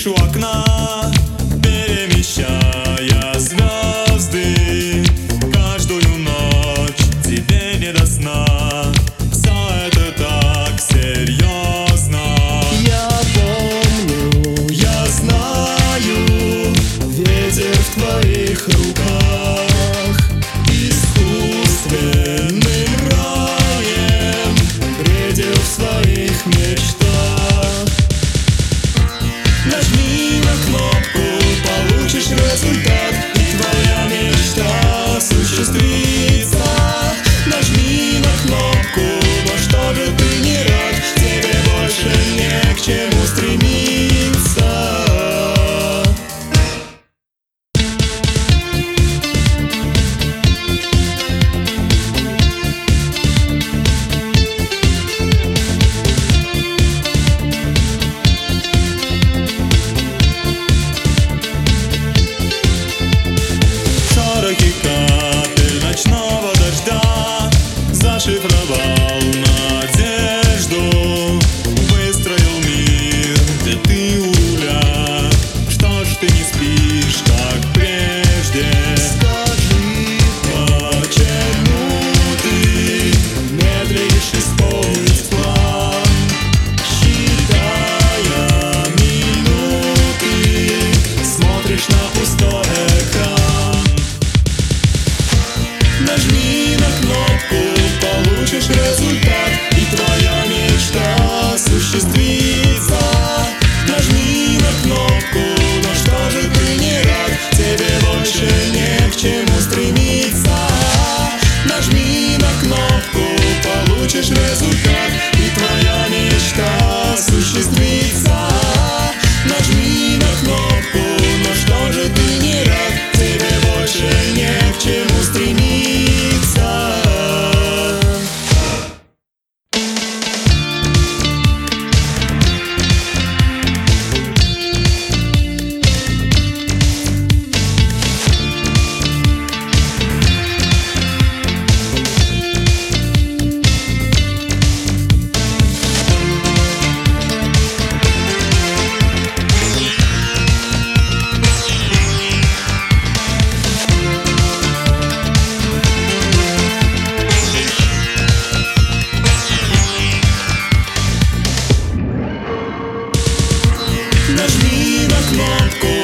Сидишь у окна, перемещая звезды. Каждую ночь тебе не до сна. Все это так серьезно. Я помню, я знаю, ветер в твоих руках. Искусственным раем бредил в своих мечтах. Нажми на кнопку, получишь результат, и твоя мечта осуществится. Нажми на кнопку, но что же ты не рад? Тебе больше не к чему стремиться. Шорохи капель ночного дождя зашифровал надежду. Выстроил мир, где ты у руля. Что ж ты не спишь, как прежде? Скажи, почему ты медлишь исполнить план? Считая минуты, смотришь на пустой экран. Нажми на кнопку, получишь результат, и твоя мечта осуществится. Нажми на кнопку, но что же ты не рад? Тебе больше не к чему стремиться. Нажми на кнопку, получишь результат, и твоя мечта осуществится. Нажми на кнопку, но что же ты не рад? Тебе больше не к чему стремиться. Нажми на кнопку,